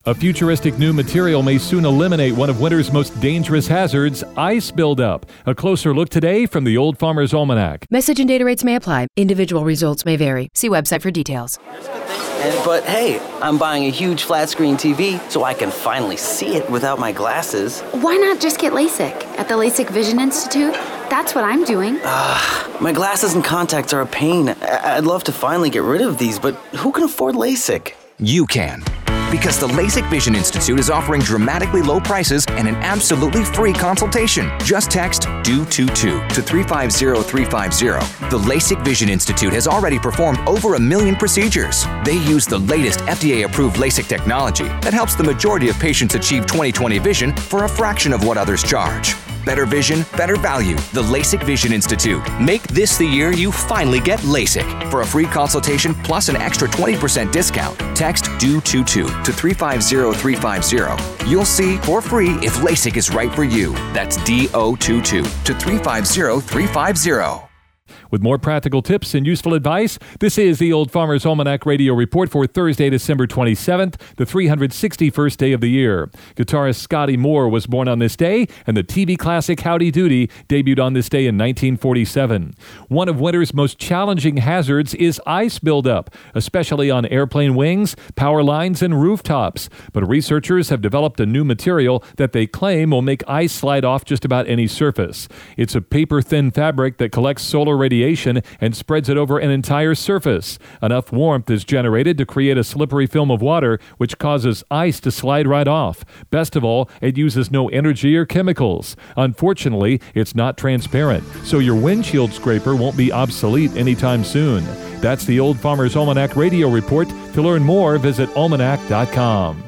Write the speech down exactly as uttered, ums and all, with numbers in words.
A futuristic new material may soon eliminate one of winter's most dangerous hazards, ice buildup. A closer look today from the Old Farmer's Almanac. Message and data rates may apply. Individual results may vary. See website for details. And, but hey, I'm buying a huge flat screen T V so I can finally see it without my glasses. Why not just get LASIK at the LASIK Vision Institute? That's what I'm doing. Ah, my glasses and contacts are a pain. I- I'd love to finally get rid of these, but who can afford LASIK? You can. Because the LASIK Vision Institute is offering dramatically low prices and an absolutely free consultation. Just text D O two two to three five zero three five zero. The LASIK Vision Institute has already performed over a million procedures. They use the latest F D A-approved LASIK technology that helps the majority of patients achieve twenty twenty vision for a fraction of what others charge. Better vision, better value. The LASIK Vision Institute. Make this the year you finally get LASIK. For a free consultation plus an extra twenty percent discount, text D O two two to three five zero three five zero. You'll see for free if LASIK is right for you. That's D O two two to three five zero three five zero. With more practical tips and useful advice, this is the Old Farmer's Almanac Radio Report for Thursday, December twenty-seventh, the three hundred sixty-first day of the year. Guitarist Scotty Moore was born on this day, and the T V classic Howdy Doody debuted on this day in nineteen forty-seven. One of winter's most challenging hazards is ice buildup, especially on airplane wings, power lines, and rooftops. But researchers have developed a new material that they claim will make ice slide off just about any surface. It's a paper-thin fabric that collects solar radiation and spreads it over an entire surface. Enough warmth is generated to create a slippery film of water, which causes ice to slide right off. Best of all, it uses no energy or chemicals. Unfortunately, it's not transparent, so your windshield scraper won't be obsolete anytime soon. That's the Old Farmer's Almanac Radio Report. To learn more, visit almanac dot com.